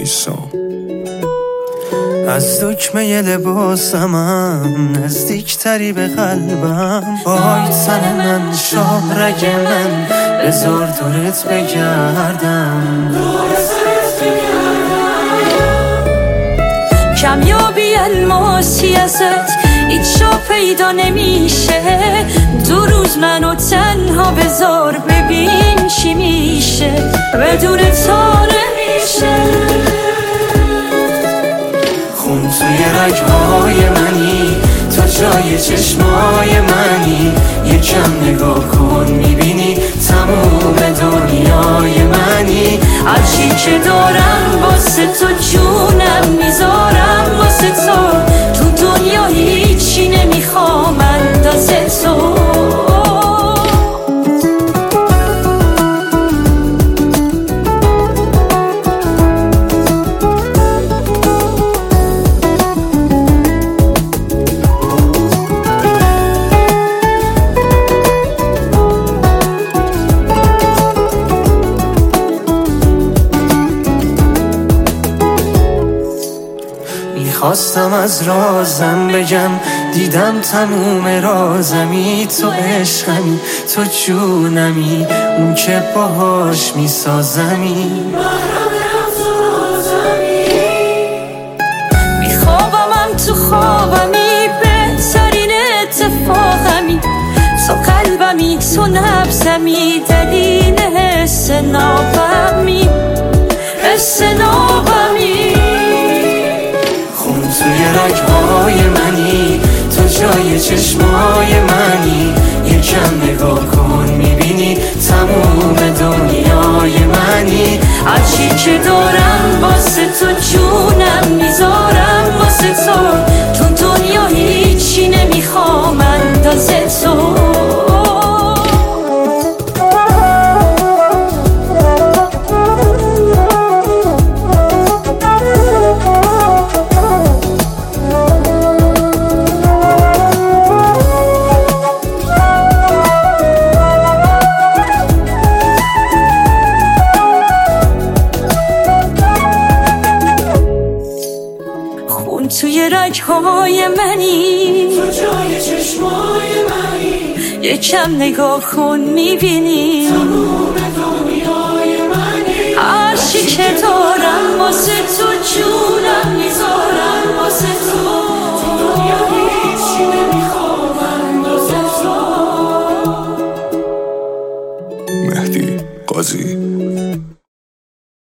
نیستم. از دکمه لباسمم نزدیکتری به قلبم. وای تن من شاهرگ من بذار دورت بگردم. کمیابی الماسی ازت هیچ جا پیدا نمیشه. 2 روز منو تنها بذار ببین چی میشه. بدون تو نمیشه. خون توی رگهای منی، تو جای چشمای منی. یکم نگاه کن میبینی تموم دنیای منی. هرچی که دارم واسه تو جونم میذارم واسه تو دنیا هیچی نمیخوام اندازه تو. خواستم از رازم بگم، دیدم تموم رازمی. تو عشقمی، تو جونمی، اون که باهاش میسازمی. میخوابم تو خوابمی، بهترین اتفاقمی. تو قلبمی، تو نبضمی، دلیل حس نابمی، حس نابمی. توی رگهای منی، تو جای چشمای منی. یکم نگاه کن میبینی تموم دنیای منی. هرچی که دارم واسه تو جونم میذارم واسه تو دنیا هیچی نمیخوام اندازه تو. توی رگهای منی، تو جای چشمای منی. یکم نگاه کن میبینی تموم